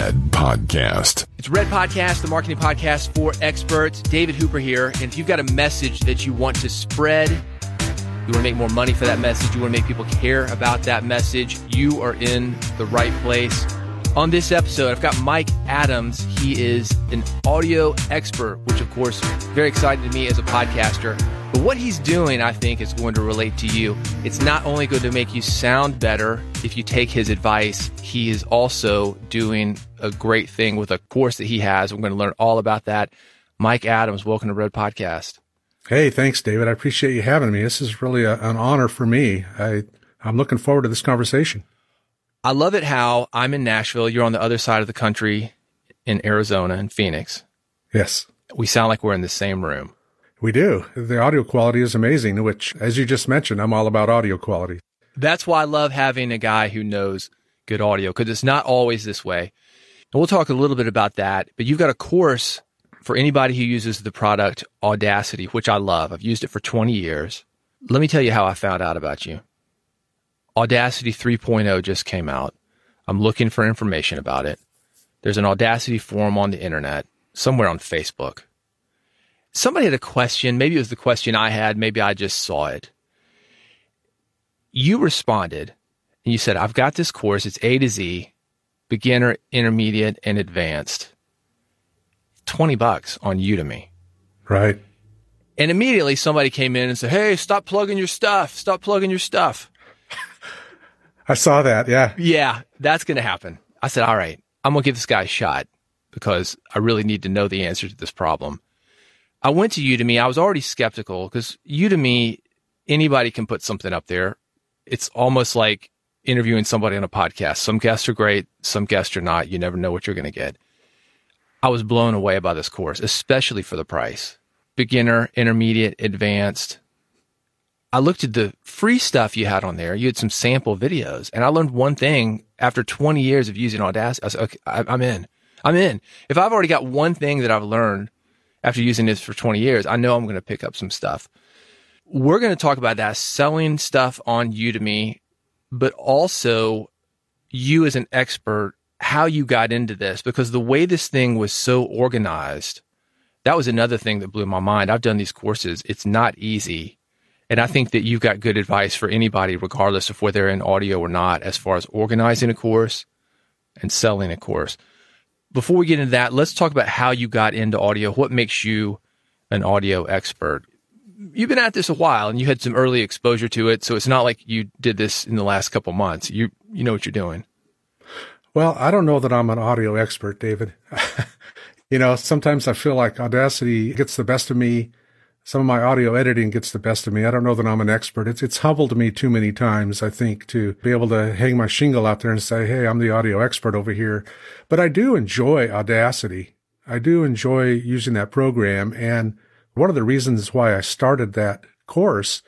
Red Podcast. It's Red Podcast, the marketing podcast for experts. David Hooper here. And if you've got a message that you want to spread, you want to make more money for that message, you want to make people care about that message, you are in the right place. On this episode, I've got Mike Adams. He is an audio expert, which of course, very exciting to me as a podcaster. But what he's doing, I think, is going to relate to you. It's not only going to make you sound better if you take his advice, he is also doing a great thing with a course that he has. We're going to learn all about that. Mike Adams, welcome to Red Podcast. Hey, thanks, David. I appreciate you having me. This is really an honor for me. I'm looking forward to this conversation. I love it how I'm in Nashville. You're on the other side of the country in Arizona and Phoenix. Yes. We sound like we're in the same room. We do. The audio quality is amazing, which, as you just mentioned, I'm all about audio quality. That's why I love having a guy who knows good audio, because it's not always this way. And we'll talk a little bit about that. But you've got a course for anybody who uses the product Audacity, which I love. I've used it for 20 years. Let me tell you how I found out about you. Audacity 3.0 just came out. I'm looking for information about it. There's an Audacity forum on the internet, somewhere on Facebook. Somebody had a question. Maybe it was the question I had. Maybe I just saw it. You responded and you said, I've got this course. It's A to Z, beginner, intermediate, and advanced. $20 on Udemy. Right. And immediately somebody came in and said, hey, stop plugging your stuff. Stop plugging your stuff. I saw that. Yeah. Yeah, that's going to happen. I said, all right, I'm going to give this guy a shot because I really need to know the answer to this problem. I went to Udemy. I was already skeptical because Udemy, anybody can put something up there. It's almost like interviewing somebody on a podcast. Some guests are great. Some guests are not. You never know what you're going to get. I was blown away by this course, especially for the price. Beginner, intermediate, advanced. I looked at the free stuff you had on there. You had some sample videos. And I learned one thing after 20 years of using Audacity. I said, okay, I'm in. I'm in. If I've already got one thing that I've learned after using this for 20 years, I know I'm going to pick up some stuff. We're going to talk about that, selling stuff on Udemy, but also you as an expert, how you got into this, because the way this thing was so organized, that was another thing that blew my mind. I've done these courses. It's not easy. And I think that you've got good advice for anybody, regardless of whether they're in audio or not, as far as organizing a course and selling a course. Before we get into that, let's talk about how you got into audio. What makes you an audio expert? You've been at this a while and you had some early exposure to it. So it's not like you did this in the last couple months. You know what you're doing. Well, I don't know that I'm an audio expert, David. Sometimes I feel like Audacity gets the best of me. Some of my audio editing gets the best of me. I don't know that I'm an expert. It's humbled me too many times, I think, to be able to hang my shingle out there and say, hey, I'm the audio expert over here. But I do enjoy Audacity. I do enjoy using that program. And one of the reasons why I started that course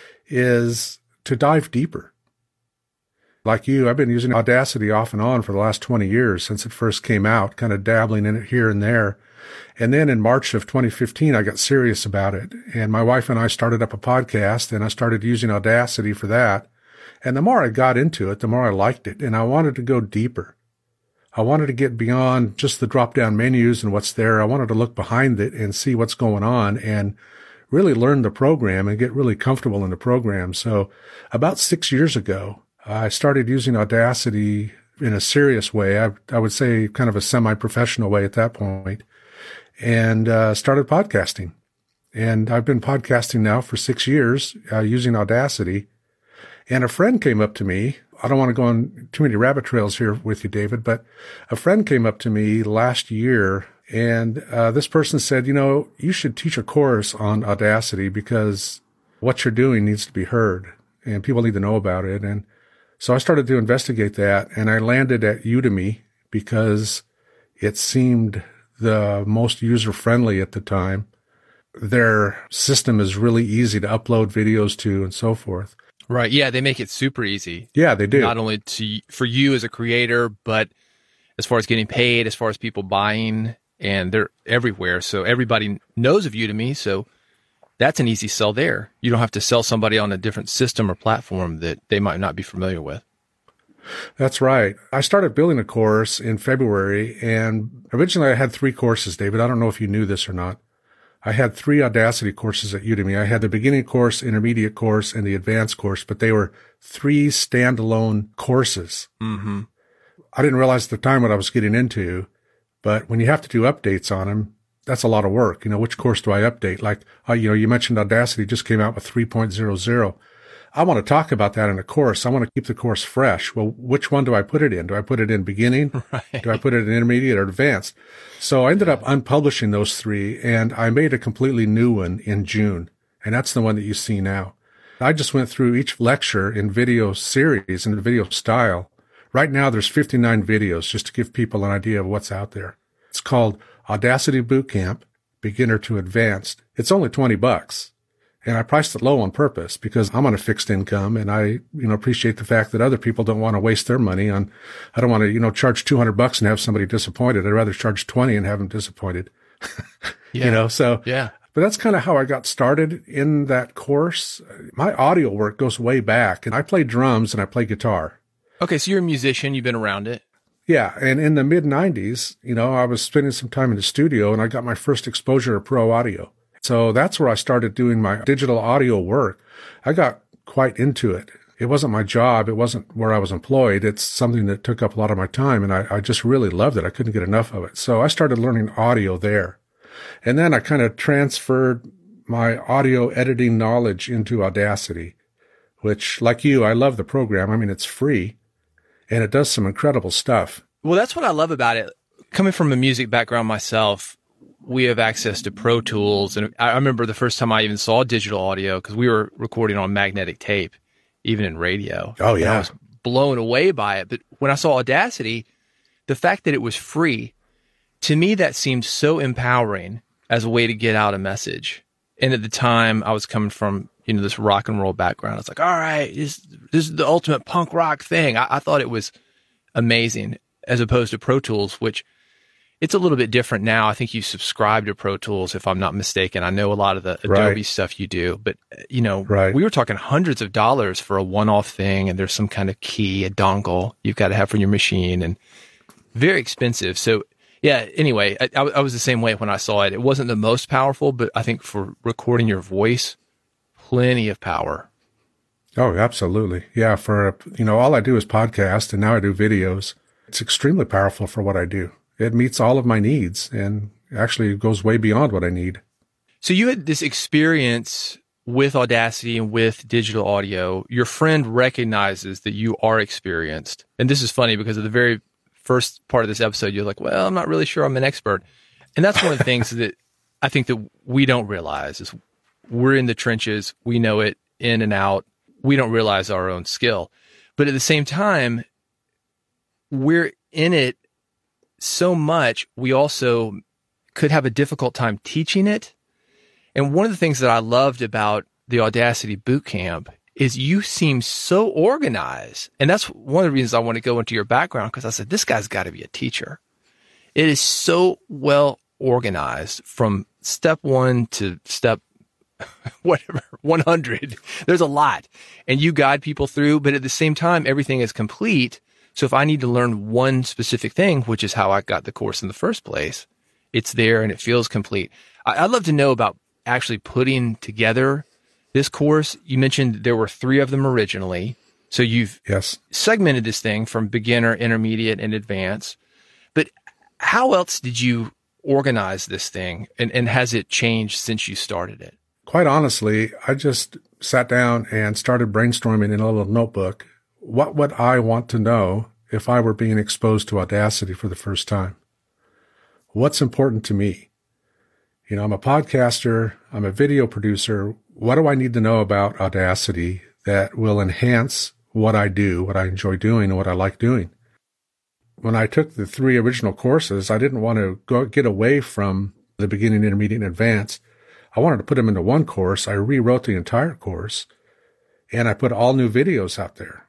is to dive deeper. Like you, I've been using Audacity off and on for the last 20 years since it first came out, kind of dabbling in it here and there. And then in March of 2015, I got serious about it. And my wife and I started up a podcast, and I started using Audacity for that. And the more I got into it, the more I liked it. And I wanted to go deeper. I wanted to get beyond just the drop-down menus and what's there. I wanted to look behind it and see what's going on and really learn the program and get really comfortable in the program. So about 6 years ago, I started using Audacity in a serious way. I would say kind of a semi-professional way at that point. And started podcasting. And I've been podcasting now for 6 years using Audacity. And a friend came up to me. I don't want to go on too many rabbit trails here with you, David, but a friend came up to me last year, and this person said, you should teach a course on Audacity because what you're doing needs to be heard, and people need to know about it. And so I started to investigate that, and I landed at Udemy because it seemed the most user-friendly at the time. Their system is really easy to upload videos to and so forth. Right. Yeah, they make it super easy. Yeah, they do. Not only for you as a creator, but as far as getting paid, as far as people buying, and they're everywhere. So everybody knows of Udemy, so that's an easy sell there. You don't have to sell somebody on a different system or platform that they might not be familiar with. That's right. I started building a course in February, and originally I had 3 courses, David. I don't know if you knew this or not. I had 3 Audacity courses at Udemy. I had the beginning course, intermediate course, and the advanced course, but they were 3 standalone courses. Mm-hmm. I didn't realize at the time what I was getting into, but when you have to do updates on them, that's a lot of work. Which course do I update? Like, you mentioned Audacity just came out with 3.00. I want to talk about that in a course. I want to keep the course fresh. Well, which one do I put it in? Do I put it in beginning? Right. Do I put it in intermediate or advanced? So I ended up unpublishing those 3, and I made a completely new one in June. And that's the one that you see now. I just went through each lecture in video series and video style. Right now, there's 59 videos just to give people an idea of what's out there. It's called Audacity Bootcamp, Beginner to Advanced. It's only $20. And I priced it low on purpose because I'm on a fixed income, and I, appreciate the fact that other people don't want to waste their money on, I don't want to, charge $200 and have somebody disappointed. I'd rather charge 20 and have them disappointed. Yeah. Yeah. But that's kind of how I got started in that course. My audio work goes way back, and I play drums and I play guitar. Okay. So you're a musician. You've been around it. Yeah. And in the mid 90s, I was spending some time in the studio, and I got my first exposure to pro audio. So that's where I started doing my digital audio work. I got quite into it. It wasn't my job. It wasn't where I was employed. It's something that took up a lot of my time, and I just really loved it. I couldn't get enough of it. So I started learning audio there. And then I kind of transferred my audio editing knowledge into Audacity, which, like you, I love the program. I mean, it's free, and it does some incredible stuff. Well, that's what I love about it. Coming from a music background myself, we have access to Pro Tools. And I remember the first time I even saw digital audio, because we were recording on magnetic tape, even in radio. Oh, yeah. And I was blown away by it. But when I saw Audacity, the fact that it was free, to me, that seemed so empowering as a way to get out a message. And at the time, I was coming from, this rock and roll background. I was like, all right, this is the ultimate punk rock thing. I thought it was amazing, as opposed to Pro Tools, which it's a little bit different now. I think you subscribe to Pro Tools, if I'm not mistaken. I know a lot of the Adobe stuff you do, but we were talking hundreds of dollars for a one-off thing, and there's some kind of key, a dongle you've got to have for your machine, and very expensive. So yeah, anyway, I was the same way when I saw it. It wasn't the most powerful, but I think for recording your voice, plenty of power. Oh, absolutely. Yeah. For, all I do is podcast, and now I do videos. It's extremely powerful for what I do. It meets all of my needs, and actually goes way beyond what I need. So you had this experience with Audacity and with digital audio. Your friend recognizes that you are experienced. And this is funny because of the very first part of this episode, you're like, well, I'm not really sure I'm an expert. And that's one of the things that I think that we don't realize is we're in the trenches. We know it in and out. We don't realize our own skill. But at the same time, we're in it so much, we also could have a difficult time teaching it. And one of the things that I loved about the Audacity Bootcamp is you seem so organized. And that's one of the reasons I want to go into your background, because I said, this guy's got to be a teacher. It is so well organized from step 1 to step whatever, 100. There's a lot. And you guide people through, but at the same time, everything is complete. So if I need to learn one specific thing, which is how I got the course in the first place, it's there and it feels complete. I'd love to know about actually putting together this course. You mentioned there were 3 of them originally. So you've segmented this thing from beginner, intermediate, and advanced. But how else did you organize this thing? And has it changed since you started it? Quite honestly, I just sat down and started brainstorming in a little notebook. What would I want to know if I were being exposed to Audacity for the first time? What's important to me? I'm a podcaster. I'm a video producer. What do I need to know about Audacity that will enhance what I do, what I enjoy doing, and what I like doing? When I took the 3 original courses, I didn't want to get away from the beginning, intermediate, and advanced. I wanted to put them into one course. I rewrote the entire course, and I put all new videos out there.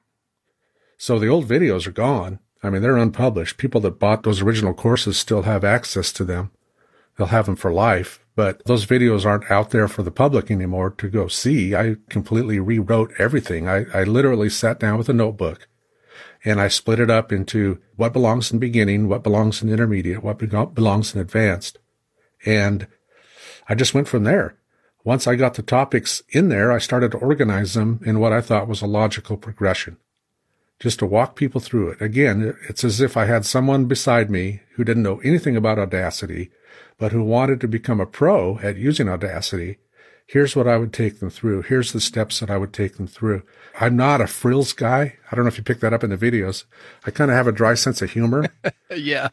So the old videos are gone. I mean, they're unpublished. People that bought those original courses still have access to them. They'll have them for life, but those videos aren't out there for the public anymore to go see. I completely rewrote everything. I literally sat down with a notebook And I split it up into what belongs in beginning, what belongs in intermediate, what belongs in advanced. And I just went from there. Once I got the topics in there, I started to organize them in what I thought was a logical progression, just to walk people through it. Again, it's as if I had someone beside me who didn't know anything about Audacity, but who wanted to become a pro at using Audacity. Here's what I would take them through. Here's the steps that I would take them through. I'm not a frills guy. I don't know if you picked that up in the videos. I kind of have a dry sense of humor. Yeah.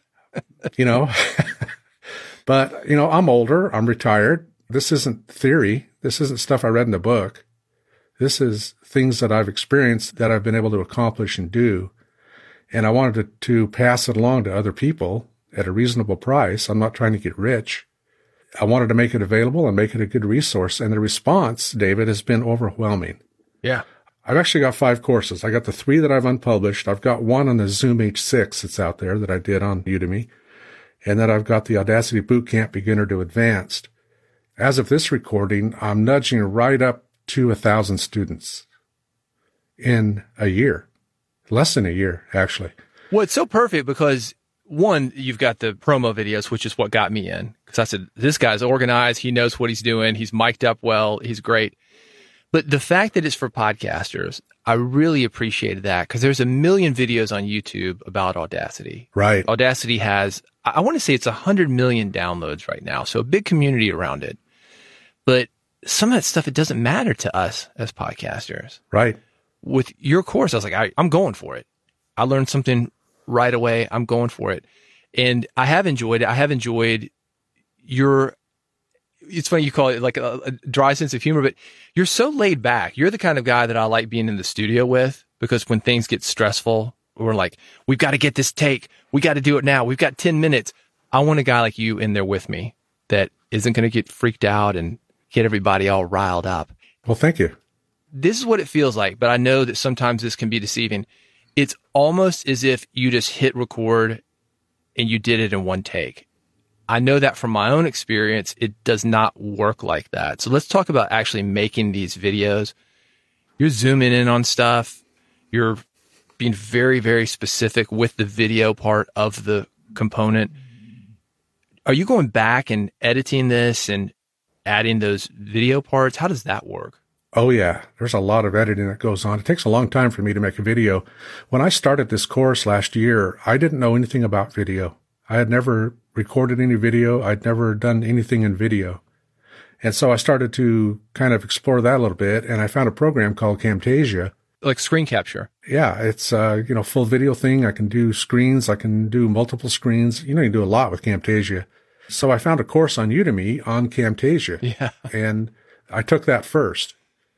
But, I'm older. I'm retired. This isn't theory. This isn't stuff I read in the book. This is things that I've experienced that I've been able to accomplish and do. And I wanted to pass it along to other people at a reasonable price. I'm not trying to get rich. I wanted to make it available and make it a good resource. And the response, David, has been overwhelming. Yeah. I've actually got 5 courses. I got the 3 that I've unpublished. I've got one on the Zoom H6 that's out there that I did on Udemy. And then I've got the Audacity Bootcamp Beginner to Advanced. As of this recording, I'm nudging right up to 1,000 students in a year. Less than a year, actually. Well, it's so perfect because, one, you've got the promo videos, which is what got me in. Because I said, this guy's organized. He knows what he's doing. He's mic'd up well. He's great. But the fact that it's for podcasters, I really appreciated that because there's a million videos on YouTube about Audacity. Right. Audacity has, I want to say it's 100 million downloads right now. So a big community around it. But some of that stuff, it doesn't matter to us as podcasters. Right. With your course, I was like, I'm going for it. I learned something right away. I'm going for it. And I have enjoyed it. I have enjoyed it's funny you call it like a dry sense of humor, but you're so laid back. You're the kind of guy that I like being in the studio with because when things get stressful, we're like, we've got to get this take. We got to do it now. We've got 10 minutes. I want a guy like you in there with me that isn't going to get freaked out and get everybody all riled up. Well, thank you. This is what it feels like, but I know that sometimes this can be deceiving. It's almost as if you just hit record and you did it in one take. I know that from my own experience, it does not work like that. So let's talk about actually making these videos. You're zooming in on stuff. You're being very, very specific with the video part of the component. Are you going back and editing this and adding those video parts? How does that work? Oh, yeah. There's a lot of editing that goes on. It takes a long time for me to make a video. When I started this course last year, I didn't know anything about video. I had never recorded any video. I'd never done anything in video. And so I started to kind of explore that a little bit. And I found a program called Camtasia. Like screen capture. Yeah. It's, full video thing. I can do screens. I can do multiple screens. You can do a lot with Camtasia. So I found a course on Udemy on Camtasia. Yeah. And I took that first.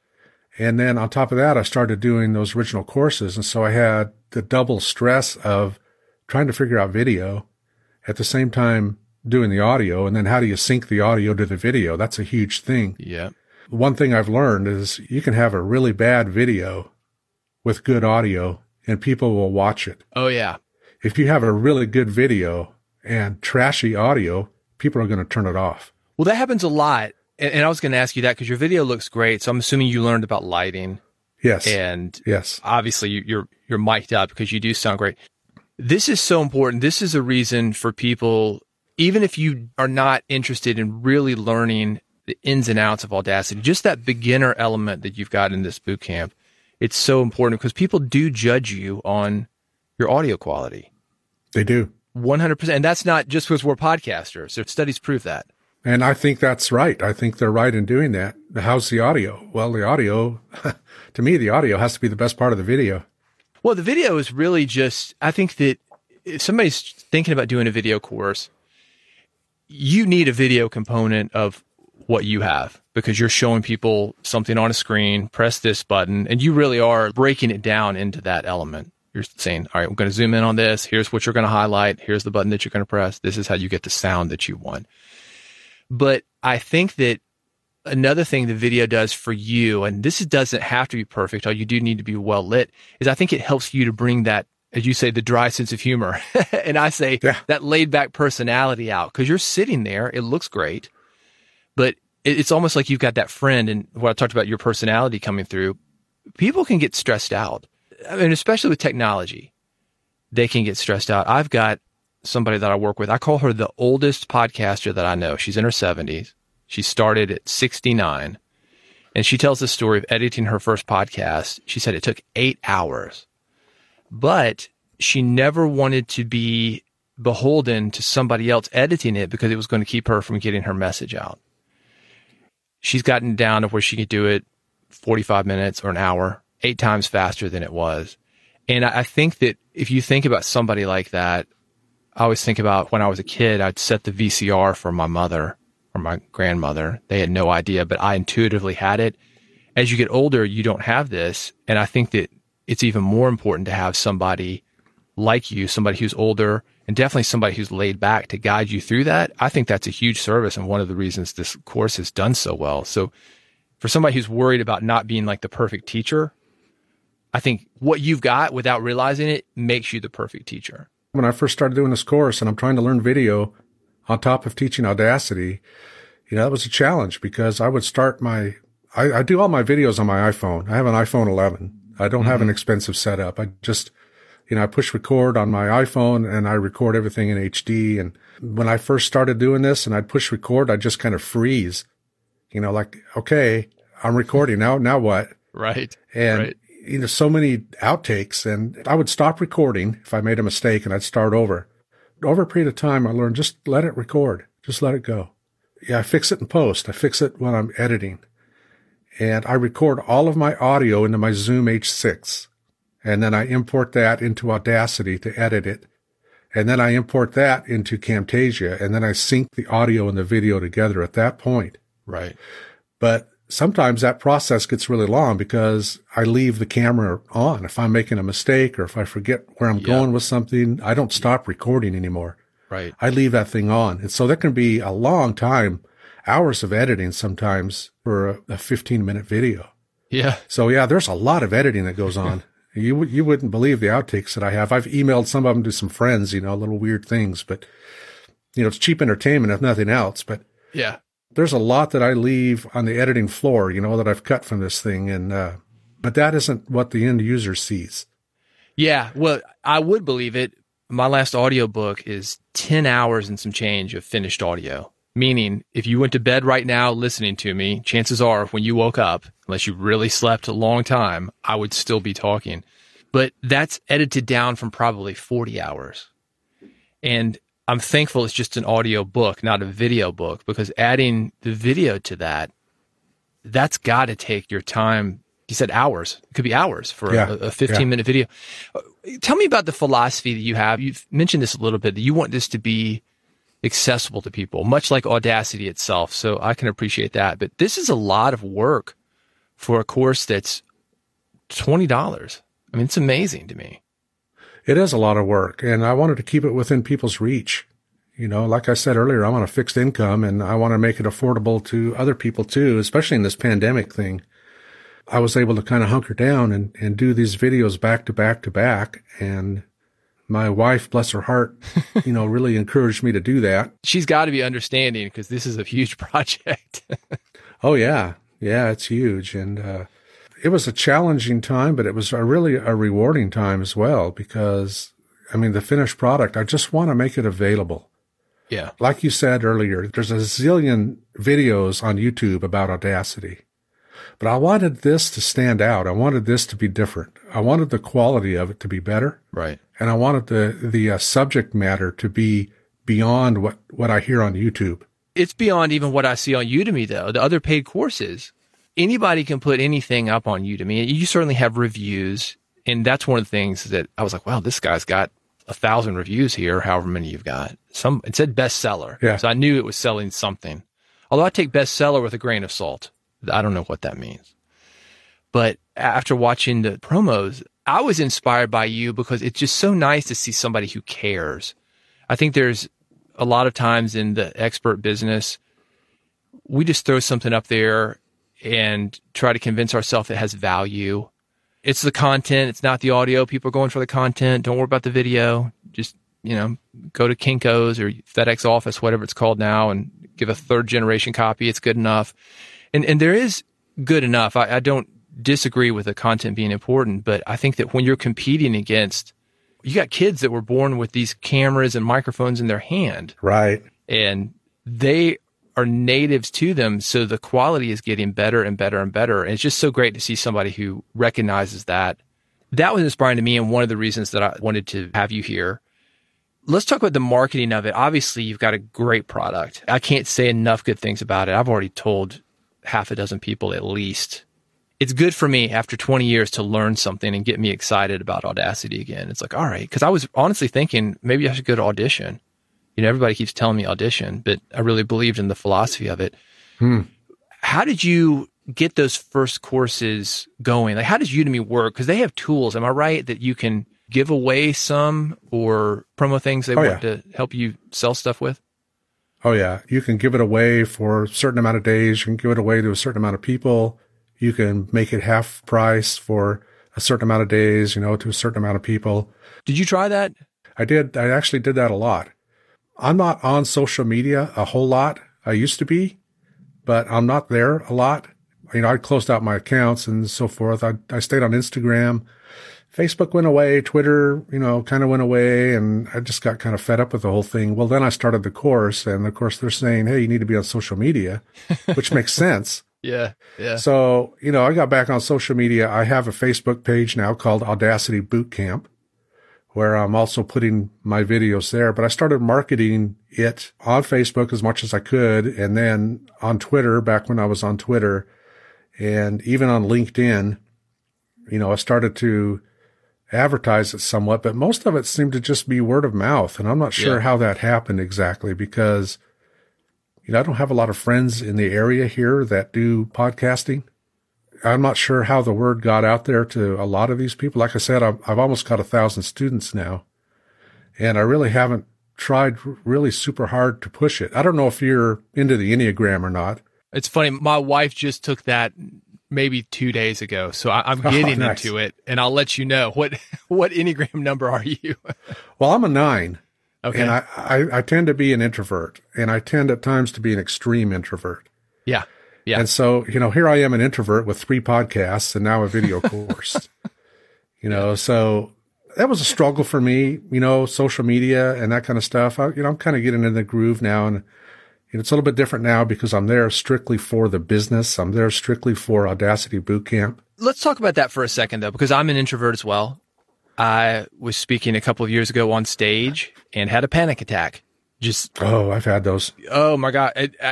And then on top of that, I started doing those original courses. And so I had the double stress of trying to figure out video at the same time doing the audio. And then how do you sync the audio to the video? That's a huge thing. Yeah. One thing I've learned is you can have a really bad video with good audio and people will watch it. Oh, yeah. If you have a really good video and trashy audio, people are going to turn it off. Well, that happens a lot. And I was going to ask you that because your video looks great. So I'm assuming you learned about lighting. Yes. And yes, obviously you're mic'd up because you do sound great. This is so important. This is a reason for people, even if you are not interested in really learning the ins and outs of Audacity, just that beginner element that you've got in this boot camp, it's so important because people do judge you on your audio quality. They do. 100%. And that's not just because we're podcasters. Their studies prove that. And I think that's right. I think they're right in doing that. How's the audio? Well, the audio, to me, the audio has to be the best part of the video. Well, the video is really just, I think that if somebody's thinking about doing a video course, you need a video component of what you have because you're showing people something on a screen, press this button, and you really are breaking it down into that element. You're saying, all right, I'm going to zoom in on this. Here's what you're going to highlight. Here's the button that you're going to press. This is how you get the sound that you want. But I think that another thing the video does for you, and this doesn't have to be perfect, all you do need to be well lit, is I think it helps you to bring that, as you say, the dry sense of humor. And I say that laid back personality out because you're sitting there. It looks great, but it's almost like you've got that friend. And what I talked about, your personality coming through, people can get stressed out. I mean, especially with technology. they can get stressed out. I've got somebody that I work with. I call her the oldest podcaster that I know. She's in her 70s. She started at 69. And she tells the story of editing her first podcast. She said it took 8 hours. But she never wanted to be beholden to somebody else editing it because it was going to keep her from getting her message out. She's gotten down to where she could do it 45 minutes or an hour, 8 times faster than it was. And I think that if you think about somebody like that, I always think about when I was a kid, I'd set the VCR for my mother or my grandmother. They had no idea, but I intuitively had it. As you get older, you don't have this. And I think that it's even more important to have somebody like you, somebody who's older, and definitely somebody who's laid back to guide you through that. I think that's a huge service and one of the reasons this course has done so well. So for somebody who's worried about not being like the perfect teacher, I think what you've got without realizing it makes you the perfect teacher. When I first started doing this course and I'm trying to learn video on top of teaching Audacity, that was a challenge because I would start I do all my videos on my iPhone. I have an iPhone 11. I don't have an expensive setup. I just, I push record on my iPhone and I record everything in HD. And when I first started doing this and I'd push record, I'd just kind of freeze, like, okay, I'm recording now what? Right. And, right. So many outtakes, and I would stop recording if I made a mistake and I'd start over. Over a period of time, I learned just let it record. Just let it go. Yeah, I fix it in post. I fix it when I'm editing. And I record all of my audio into my Zoom H6. And then I import that into Audacity to edit it. And then I import that into Camtasia. And then I sync the audio and the video together at that point. Right. But sometimes that process gets really long because I leave the camera on. If I'm making a mistake or if I forget where I'm going with something, I don't stop recording anymore. Right. I leave that thing on. And so that can be a long time, hours of editing sometimes for a 15-minute video. Yeah. So yeah, there's a lot of editing that goes on. You wouldn't believe the outtakes that I have. I've emailed some of them to some friends, little weird things, but it's cheap entertainment if nothing else. But yeah. There's a lot that I leave on the editing floor, that I've cut from this thing. And, but that isn't what the end user sees. Yeah. Well, I would believe it. My last audiobook is 10 hours and some change of finished audio. Meaning if you went to bed right now listening to me, chances are when you woke up, unless you really slept a long time, I would still be talking. But that's edited down from probably 40 hours. And I'm thankful it's just an audio book, not a video book, because adding the video to that's got to take your time. You said hours. It could be hours for a 15-minute video. Tell me about the philosophy that you have. You've mentioned this a little bit, that you want this to be accessible to people, much like Audacity itself. So I can appreciate that. But this is a lot of work for a course that's $20. I mean, it's amazing to me. It is a lot of work, and I wanted to keep it within people's reach. Like I said earlier, I'm on a fixed income, and I want to make it affordable to other people too, especially in this pandemic thing. I was able to kind of hunker down and do these videos back to back to back, and my wife, bless her heart, really encouraged me to do that. She's got to be understanding because this is a huge project. Oh, yeah. Yeah, it's huge, and it was a challenging time, but it was really a rewarding time as well because, the finished product, I just want to make it available. Yeah. Like you said earlier, there's a zillion videos on YouTube about Audacity, but I wanted this to stand out. I wanted this to be different. I wanted the quality of it to be better. Right. And I wanted the subject matter to be beyond what I hear on YouTube. It's beyond even what I see on Udemy, though. The other paid courses. Anybody can put anything up on Udemy. You certainly have reviews. And that's one of the things that I was like, wow, this guy's got 1,000 reviews here, however many you've got. It said bestseller. Yeah. So I knew it was selling something. Although I take bestseller with a grain of salt. I don't know what that means. But after watching the promos, I was inspired by you because it's just so nice to see somebody who cares. I think there's a lot of times in the expert business, we just throw something up there and try to convince ourselves it has value. It's the content. It's not the audio. People are going for the content. Don't worry about the video. Just, go to Kinko's or FedEx Office, whatever it's called now, and give a 3rd-generation copy. It's good enough. And there is good enough. I don't disagree with the content being important, but I think that when you're competing against you got kids that were born with these cameras and microphones in their hand. Right. And they are natives to them. So the quality is getting better and better and better. And it's just so great to see somebody who recognizes that. That was inspiring to me, and one of the reasons that I wanted to have you here. Let's talk about the marketing of it. Obviously, you've got a great product. I can't say enough good things about it. I've already told half a dozen people at least. It's good for me after 20 years to learn something and get me excited about Audacity again. It's like, all right, because I was honestly thinking maybe I should go to Audition. You know, everybody keeps telling me Audition, but I really believed in the philosophy of it. How did you get those first courses going? Like, how does Udemy work? Because they have tools, am I right, that you can give away some or promo things they want to help you sell stuff with? Oh, yeah. You can give it away for a certain amount of days. You can give it away to a certain amount of people. You can make it half price for a certain amount of days, you know, to a certain amount of people. Did you try that? I did. I actually did that a lot. I'm not on social media a whole lot. I used to be, but I'm not there a lot. You know, I closed out my accounts and so forth. I stayed on Instagram. Facebook went away. Twitter, you know, kind of went away. And I just got kind of fed up with the whole thing. Well, then I started the course. And of course, they're saying, hey, you need to be on social media, which makes sense. Yeah. So, you know, I got back on social media. I have a Facebook page now called Audacity Bootcamp, where I'm also putting my videos there. But I started marketing it on Facebook as much as I could. And then on Twitter, back when I was on Twitter, and even on LinkedIn, you know, I started to advertise it somewhat, but most of it seemed to just be word of mouth. And I'm not sure how that happened exactly because, you know, I don't have a lot of friends in the area here that do podcasting. I'm not sure how the word got out there to a lot of these people. Like I said, I've almost got 1,000 students now, and I really haven't tried really super hard to push it. I don't know if you're into the Enneagram or not. It's funny. My wife just took that maybe 2 days ago. So I'm getting into it, and I'll let you know. What Enneagram number are you? Well, I'm a 9. Okay. And I tend to be an introvert, and I tend at times to be an extreme introvert. Yeah. And so, you know, here I am, an introvert with 3 podcasts and now a video course, you know, so that was a struggle for me, you know, social media and that kind of stuff. I'm kind of getting in the groove now, and it's a little bit different now because I'm there strictly for the business. I'm there strictly for Audacity Bootcamp. Let's talk about that for a second, though, because I'm an introvert as well. I was speaking a couple of years ago on stage and had a panic attack. I've had those. Oh my God.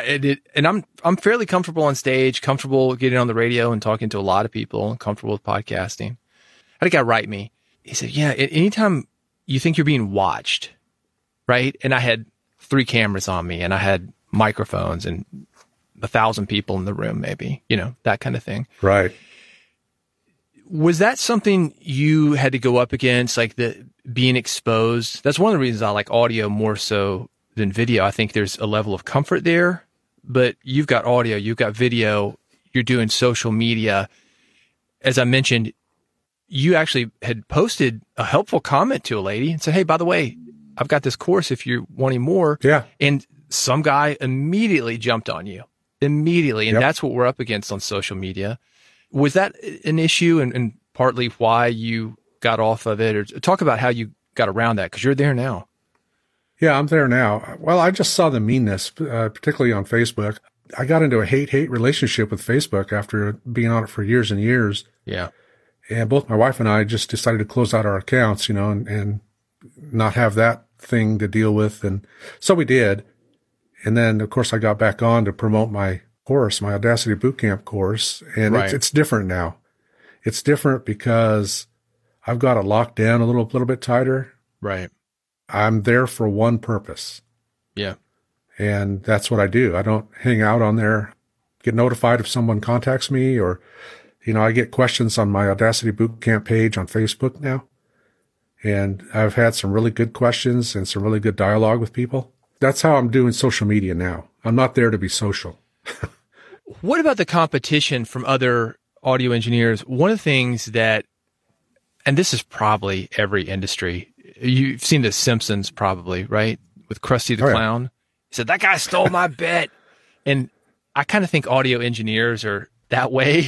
And I'm fairly comfortable on stage, comfortable getting on the radio and talking to a lot of people, comfortable with podcasting. I had a guy write me. He said, yeah, anytime you think you're being watched, right? And I had 3 cameras on me and I had microphones and 1,000 people in the room, maybe, you know, that kind of thing. Right. Was that something you had to go up against, like being exposed? That's one of the reasons I like audio more so than video. I think there's a level of comfort there, but you've got audio, you've got video, you're doing social media. As I mentioned, you actually had posted a helpful comment to a lady and said, hey, by the way, I've got this course if you're wanting more. Yeah. And some guy immediately jumped on you. Immediately. And that's what we're up against on social media. Was that an issue and partly why you got off of it? Or talk about how you got around that, because you're there now. Yeah, I'm there now. Well, I just saw the meanness, particularly on Facebook. I got into a hate-hate relationship with Facebook after being on it for years and years. Yeah. And both my wife and I just decided to close out our accounts, you know, and not have that thing to deal with. And so we did. And then, of course, I got back on to promote my course, my Audacity Bootcamp course. And it's different now. It's different because I've got it locked down a little bit tighter. Right. I'm there for one purpose. Yeah. And that's what I do. I don't hang out on there, get notified if someone contacts me, or, you know, I get questions on my Audacity Bootcamp page on Facebook now. And I've had some really good questions and some really good dialogue with people. That's how I'm doing social media now. I'm not there to be social. What about the competition from other audio engineers? One of the things that, and this is probably every industry, you've seen The Simpsons probably, right? With Krusty the Clown. He said, that guy stole my bit. And I kind of think audio engineers are that way.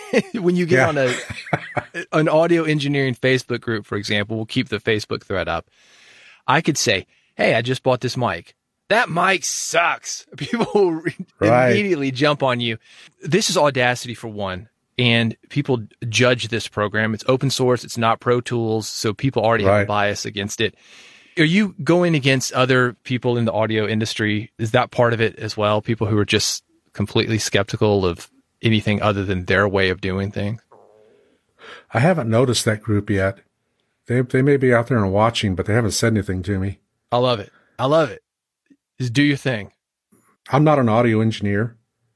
when you get on an audio engineering Facebook group, for example, we'll keep the Facebook thread up. I could say, hey, I just bought this mic. That mic sucks. People will immediately jump on you. This is Audacity for one, and people judge this program. It's open source. It's not Pro Tools, so people already have a bias against it. Are you going against other people in the audio industry? Is that part of it as well? People who are just completely skeptical of anything other than their way of doing things? I haven't noticed that group yet. They may be out there and watching, but they haven't said anything to me. I love it. I love it. Just do your thing. I'm not an audio engineer,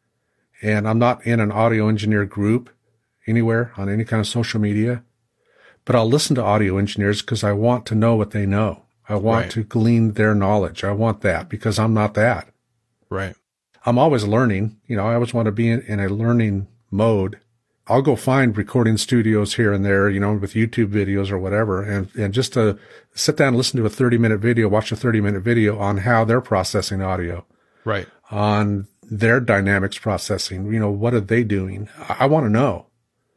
and I'm not in an audio engineer group anywhere on any kind of social media, but I'll listen to audio engineers because I want to know what they know. I want to glean their knowledge. I want that because I'm not that. Right. I'm always learning. I always want to be in a learning mode. I'll go find recording studios here and there, with YouTube videos or whatever. And just to sit down and listen to a 30-minute video, watch a 30-minute video on how they're processing audio. Right. On their dynamics processing. What are they doing? I want to know.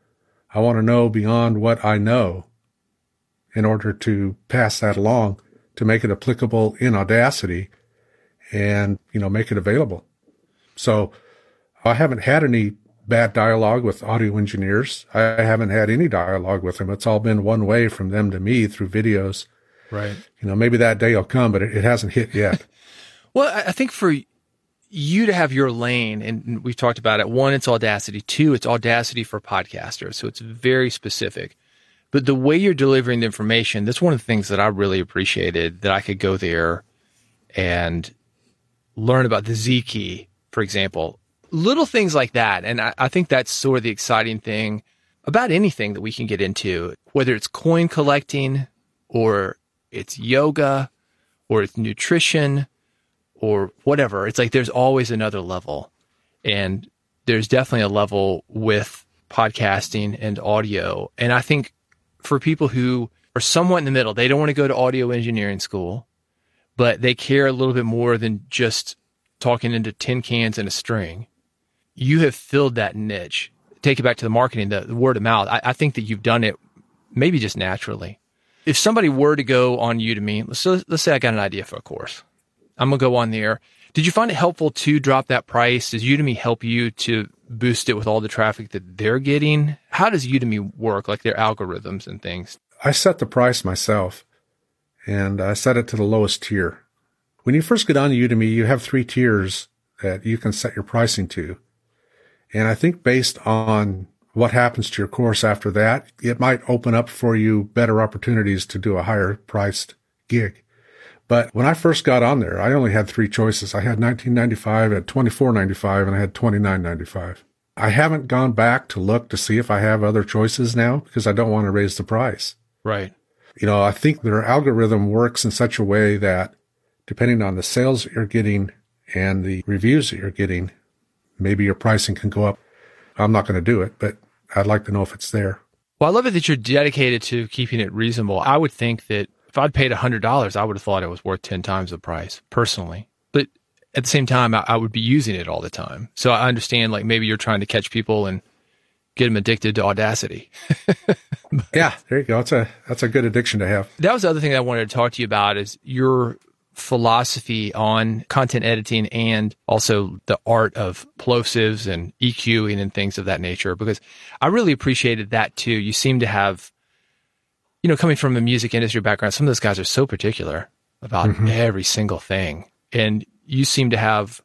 I want to know beyond what I know in order to pass that along to make it applicable in Audacity and, make it available. So I haven't had any bad dialogue with audio engineers. I haven't had any dialogue with them. It's all been one way from them to me through videos. Right. Maybe that day will come, but it hasn't hit yet. Well, I think for you to have your lane, and we've talked about it, one, it's Audacity. Two, it's Audacity for podcasters. So it's very specific. But the way you're delivering the information, that's one of the things that I really appreciated, that I could go there and learn about the Z key, for example. Little things like that. And I think that's sort of the exciting thing about anything that we can get into, whether it's coin collecting or it's yoga or it's nutrition or whatever. It's like there's always another level. And there's definitely a level with podcasting and audio. And I think for people who are somewhat in the middle, they don't want to go to audio engineering school, but they care a little bit more than just talking into tin cans and a string. You have filled that niche. Take it back to the marketing, the word of mouth. I think that you've done it maybe just naturally. If somebody were to go on Udemy, let's say I got an idea for a course. I'm going to go on there. Did you find it helpful to drop that price? Does Udemy help you to boost it with all the traffic that they're getting? How does Udemy work, like their algorithms and things? I set the price myself, and I set it to the lowest tier. When you first get on Udemy, you have 3 tiers that you can set your pricing to. And I think based on what happens to your course after that, it might open up for you better opportunities to do a higher priced gig. But when I first got on there, I only had 3 choices. I had $19.95, I had $24.95, and I had $29.95. I haven't gone back to look to see if I have other choices now because I don't want to raise the price. Right. I think their algorithm works in such a way that depending on the sales that you're getting and the reviews that you're getting, maybe your pricing can go up. I'm not going to do it, but I'd like to know if it's there. Well, I love it that you're dedicated to keeping it reasonable. I would think that if I'd paid $100, I would have thought it was worth 10 times the price, personally. But at the same time, I would be using it all the time. So I understand, like, maybe you're trying to catch people and get them addicted to Audacity. Yeah, there you go. That's a good addiction to have. That was the other thing I wanted to talk to you about is your philosophy on content editing and also the art of plosives and EQing and things of that nature, because I really appreciated that too. You seem to have, coming from a music industry background, some of those guys are so particular about every single thing. And you seem to have,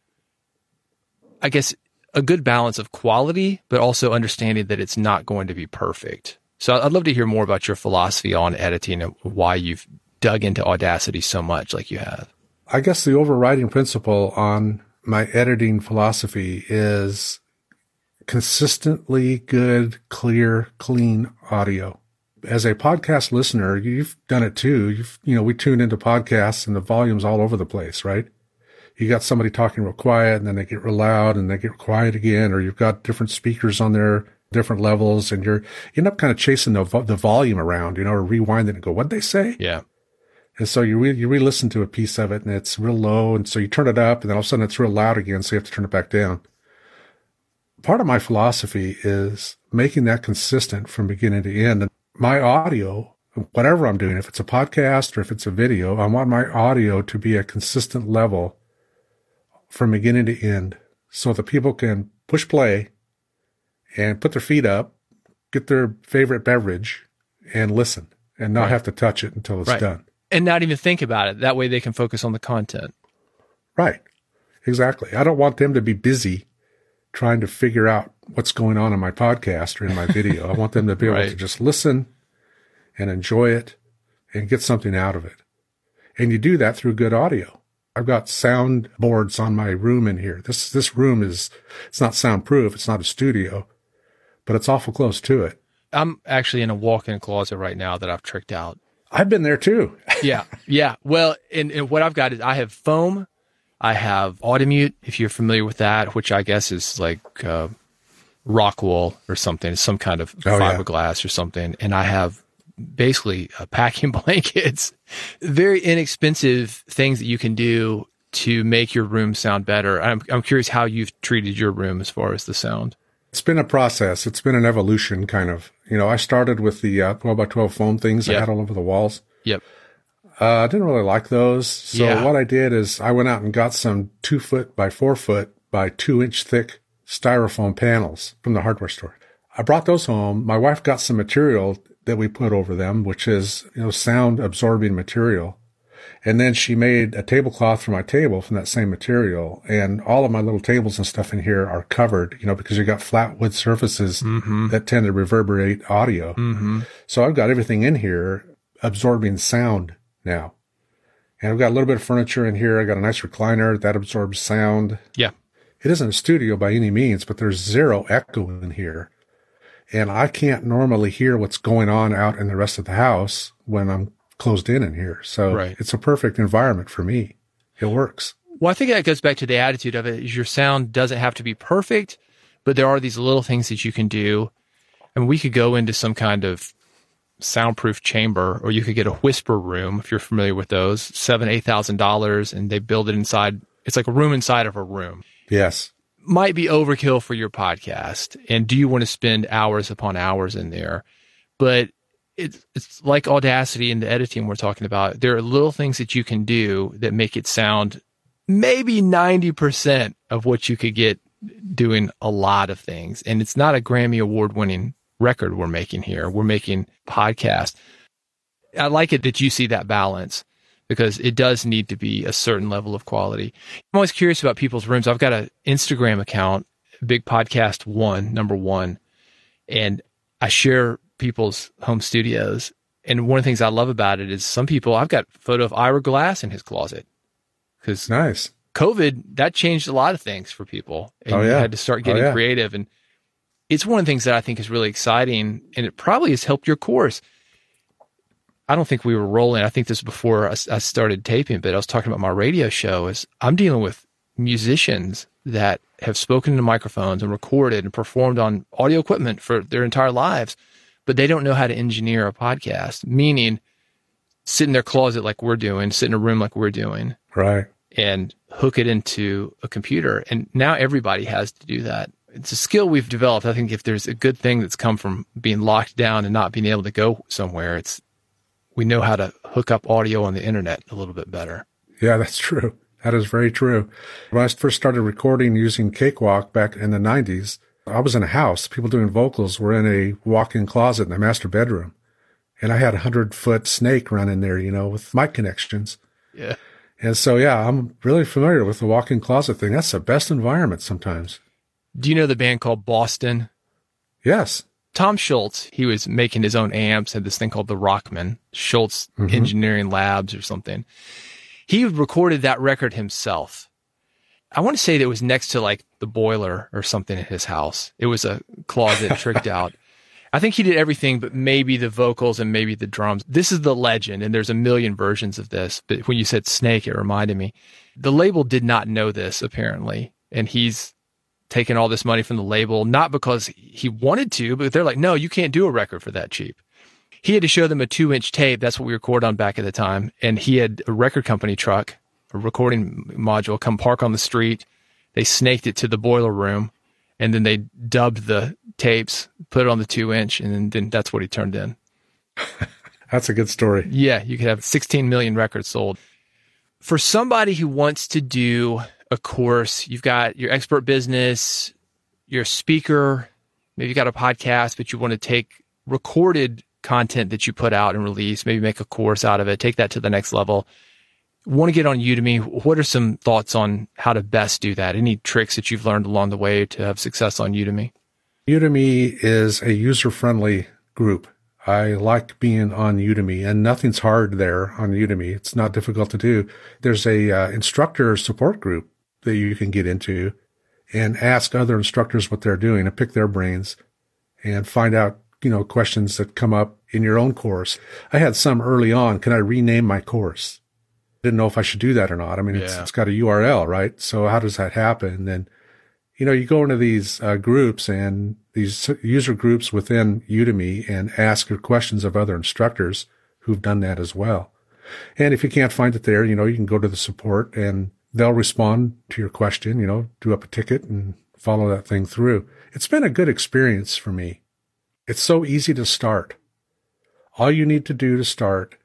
I guess, a good balance of quality, but also understanding that it's not going to be perfect. So I'd love to hear more about your philosophy on editing and why you've dug into Audacity so much like you have. I guess the overriding principle on my editing philosophy is consistently good, clear, clean audio. As a podcast listener, you've done it too. We tune into podcasts and the volume's all over the place, right? You got somebody talking real quiet and then they get real loud and they get quiet again, or you've got different speakers on there, different levels, and you end up kind of chasing the volume around, or rewinding and go, what'd they say? Yeah. And so you re-listen to a piece of it and it's real low. And so you turn it up and then all of a sudden it's real loud again. So you have to turn it back down. Part of my philosophy is making that consistent from beginning to end. And my audio, whatever I'm doing, if it's a podcast or if it's a video, I want my audio to be a consistent level from beginning to end so that people can push play and put their feet up, get their favorite beverage, and listen and not have to touch it until it's done. And not even think about it. That way they can focus on the content. Right. Exactly. I don't want them to be busy trying to figure out what's going on in my podcast or in my video. I want them to be able to just listen and enjoy it and get something out of it. And you do that through good audio. I've got sound boards on my room in here. This room it's not soundproof. It's not a studio, but it's awful close to it. I'm actually in a walk-in closet right now that I've tricked out. I've been there too. Yeah. Well, and what I've got is I have foam. I have Automute, if you're familiar with that, which I guess is like Rockwool or something. It's some kind of fiberglass or something. And I have basically packing blankets, very inexpensive things that you can do to make your room sound better. I'm curious how you've treated your room as far as the sound. It's been a process. It's been an evolution, kind of. I started with the 12 by 12 foam things I had all over the walls. Yep. I didn't really like those. So what I did is I went out and got some 2 foot by 4 foot by 2 inch thick styrofoam panels from the hardware store. I brought those home. My wife got some material that we put over them, which is, sound absorbing material. And then she made a tablecloth for my table from that same material. And all of my little tables and stuff in here are covered, because you got flat wood surfaces that tend to reverberate audio. Mm-hmm. So I've got everything in here absorbing sound now. And I've got a little bit of furniture in here. I got a nice recliner that absorbs sound. Yeah. It isn't a studio by any means, but there's zero echo in here. And I can't normally hear what's going on out in the rest of the house when I'm closed in here. So it's a perfect environment for me. It works. Well, I think that goes back to the attitude of it. Is your sound doesn't have to be perfect, but there are these little things that you can do. And we could go into some kind of soundproof chamber, or you could get a whisper room if you're familiar with those, $7,000-8,000, and they build it inside. It's like a room inside of a room. Yes. Might be overkill for your podcast. And do you want to spend hours upon hours in there? But it's like Audacity and the editing we're talking about. There are little things that you can do that make it sound maybe 90% of what you could get doing a lot of things. And it's not a Grammy Award winning record we're making here. We're making podcast. I like it that you see that balance, because it does need to be a certain level of quality. I'm always curious about people's rooms. I've got an Instagram account, Big Podcast 1, number 1, and I share people's home studios. And one of the things I love about it is some people, I've got a photo of Ira Glass in his closet. Because nice. COVID, that changed a lot of things for people. And you had to start getting creative. And it's one of the things that I think is really exciting, and it probably has helped your course. I don't think we were rolling. I think this was before I started taping, but I was talking about my radio show. Is I'm dealing with musicians that have spoken into microphones and recorded and performed on audio equipment for their entire lives, but they don't know how to engineer a podcast, meaning sit in their closet like we're doing, sit in a room like we're doing. Right. And hook it into a computer. And now everybody has to do that. It's a skill we've developed. I think if there's a good thing that's come from being locked down and not being able to go somewhere, it's we know how to hook up audio on the internet a little bit better. Yeah, that's true. That is very true. When I first started recording using Cakewalk back in the 90s, I was in a house. People doing vocals were in a walk-in closet in the master bedroom. And I had a 100-foot snake running there, with mic connections. Yeah. And so, I'm really familiar with the walk-in closet thing. That's the best environment sometimes. Do you know the band called Boston? Yes. Tom Schultz, he was making his own amps, had this thing called the Rockman, Schultz Engineering Labs or something. He recorded that record himself. I want to say that it was next to like the boiler or something in his house. It was a closet tricked out. I think he did everything but maybe the vocals and maybe the drums. This is the legend, and there's a million versions of this. But when you said snake, it reminded me. The label did not know this, apparently, and he's taken all this money from the label, not because he wanted to, but they're like, no, you can't do a record for that cheap. He had to show them a 2-inch tape. That's what we recorded on back at the time. And he had a record company truck, a recording module, come park on the street. They snaked it to the boiler room And then they dubbed the tapes, put it on the 2-inch, and then that's what he turned in. That's a good story. Yeah, you could have 16 million records sold. For somebody who wants to do a course, you've got your expert business, you're a speaker, maybe you got a podcast, but you want to take recorded content that you put out and release, maybe make a course out of it, take that to the next level. Want to get on Udemy. What are some thoughts on how to best do that? Any tricks that you've learned along the way to have success on Udemy? Udemy is a user-friendly group. I like being on Udemy, and nothing's hard there on Udemy. It's not difficult to do. There's a instructor support group that you can get into and ask other instructors what they're doing and pick their brains and find out, questions that come up in your own course. I had some early on. Can I rename my course? Didn't know if I should do that or not. I mean, it's got a URL, right? So how does that happen? And then, you go into these groups and these user groups within Udemy and ask your questions of other instructors who've done that as well. And if you can't find it there, you can go to the support and they'll respond to your question, do up a ticket and follow that thing through. It's been a good experience for me. It's so easy to start. All you need to do to start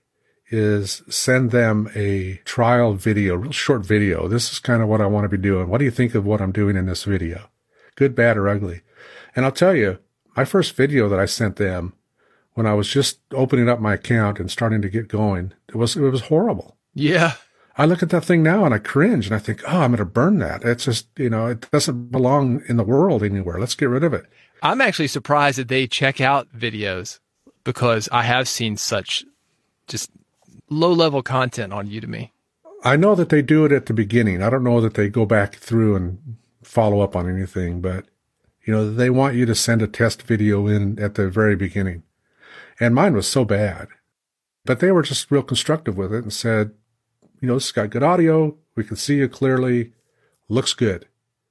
is send them a trial video, real short video. This is kind of what I want to be doing. What do you think of what I'm doing in this video? Good, bad, or ugly? And I'll tell you, my first video that I sent them when I was just opening up my account and starting to get going, it was horrible. Yeah. I look at that thing now and I cringe and I think, oh, I'm going to burn that. It's just, it doesn't belong in the world anywhere. Let's get rid of it. I'm actually surprised that they check out videos because I have seen such just low-level content on Udemy. I know that they do it at the beginning. I don't know that they go back through and follow up on anything, but, they want you to send a test video in at the very beginning. And mine was so bad. But they were just real constructive with it and said, this has got good audio. We can see you clearly. Looks good.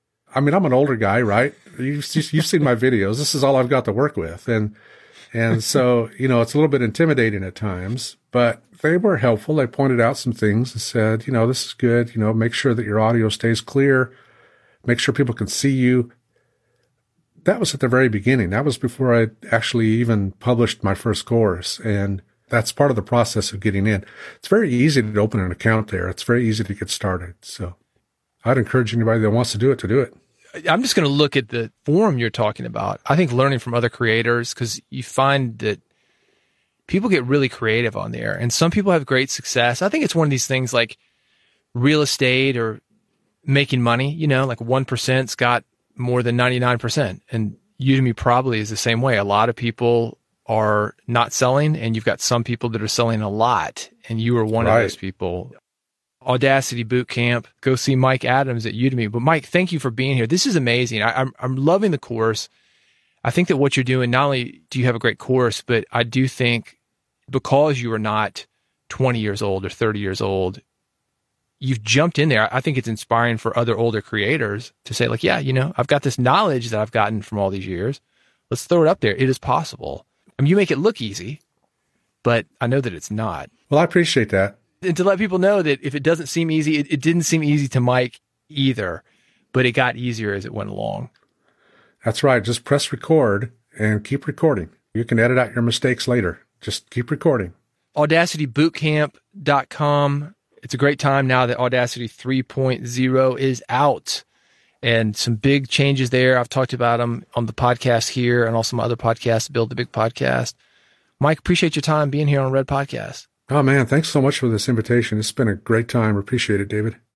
I mean, I'm an older guy, right? You've seen my videos. This is all I've got to work with. And so, it's a little bit intimidating at times, but they were helpful. They pointed out some things and said, this is good. Make sure that your audio stays clear. Make sure people can see you. That was at the very beginning. That was before I actually even published my first course. And that's part of the process of getting in. It's very easy to open an account there. It's very easy to get started. So I'd encourage anybody that wants to do it to do it. I'm just going to look at the forum you're talking about. I think learning from other creators, because you find that people get really creative on there and some people have great success. I think it's one of these things like real estate or making money, like 1%'s got more than 99%. And Udemy probably is the same way. A lot of people are not selling and you've got some people that are selling a lot. And you are one of those people. Audacity Bootcamp. Go see Mike Adams at Udemy. But Mike, thank you for being here. This is amazing. I'm loving the course. I think that what you're doing, not only do you have a great course, but I do think because you are not 20 years old or 30 years old, you've jumped in there. I think it's inspiring for other older creators to say like, yeah, I've got this knowledge that I've gotten from all these years. Let's throw it up there. It is possible. I mean, you make it look easy, but I know that it's not. Well, I appreciate that. And to let people know that if it doesn't seem easy, it didn't seem easy to Mike either, but it got easier as it went along. That's right. Just press record and keep recording. You can edit out your mistakes later. Just keep recording. AudacityBootcamp.com. It's a great time now that Audacity 3.0 is out and some big changes there. I've talked about them on the podcast here and also my other podcast, Build the Big Podcast. Mike, appreciate your time being here on Red Podcast. Oh, man, thanks so much for this invitation. It's been a great time. Appreciate it, David.